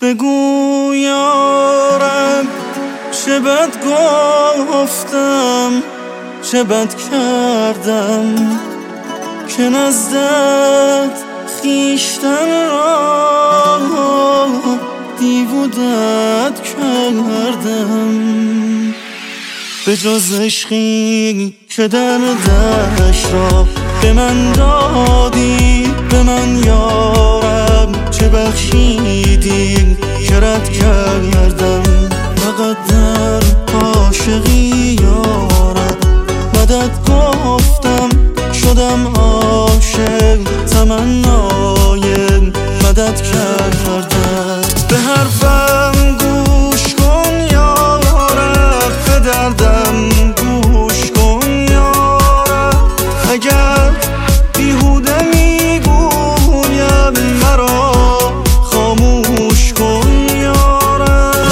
بگو یارب چه بد گفتم، چه بد کردم که نزدت خویشتن را دیوودت کردم. به جز عشقی که دردش را به من دادی، به من یارب چه بخشیدی که رد کردم. فقط در عاشقی یارب مدد گفتم، شدم عاشق تمنای مدد کردم. به حرفم گوش کن یارب، به دردم گوش کن یارب. اگر بیهوده میگویم مرا خاموش کن یارب.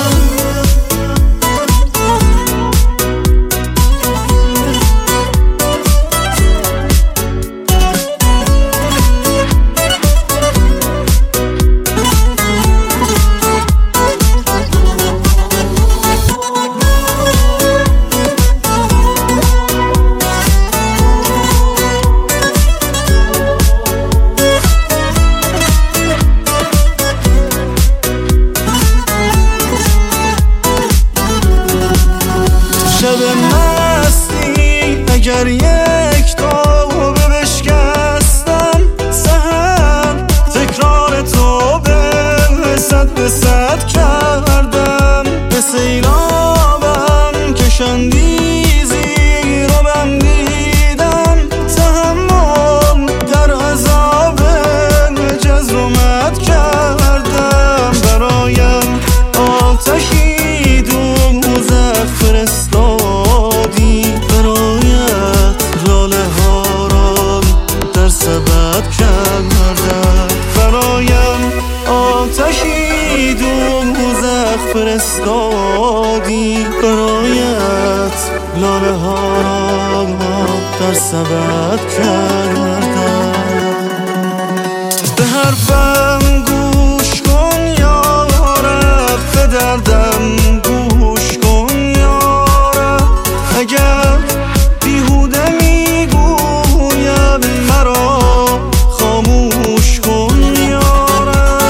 شب مستی اگر یک تابه بشکستم، سحر تکرار تو به صد کردم. به سیلابم کشندی زیرابم دیدم، تحمل در عذاب جزرومت کردم. برایم آتشی دوزخ فرستادی، برایت لاله ها را در سبد کردم. برایم آتشی دوزخ فرستادی، برایت لاله ها را در سبد کردم. به حرفم گوش کن یارب، به دردم گوش کن یارب. اگر بیهوده میگویم مرا خاموش کن یارب.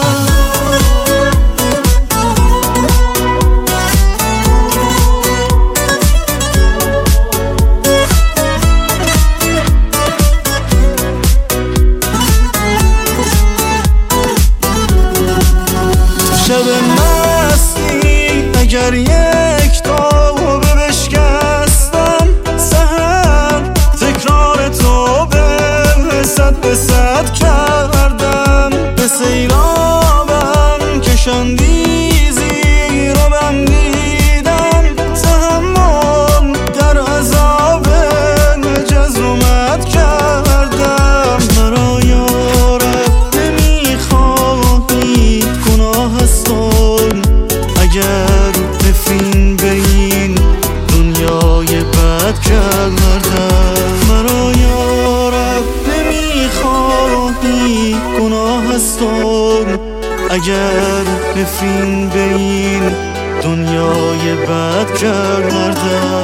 شب مستی اگر یک تابه بشکستم، سحر تکرار تو به صد کردم. به سیلابم کشندی زیرابم دیدم، تحمل در عذاب جزرومت کردم. مرا یارب نمیخواهی گناه هستم، اگر نفرین به این دنیای بد کردم. مرا یارب نمیخواهی گناه هستم، اگر نفرین به این دنیای بد کردم.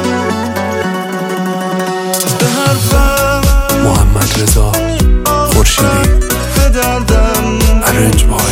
به حرفم محمد رضا خورشیدی به دردم ارنج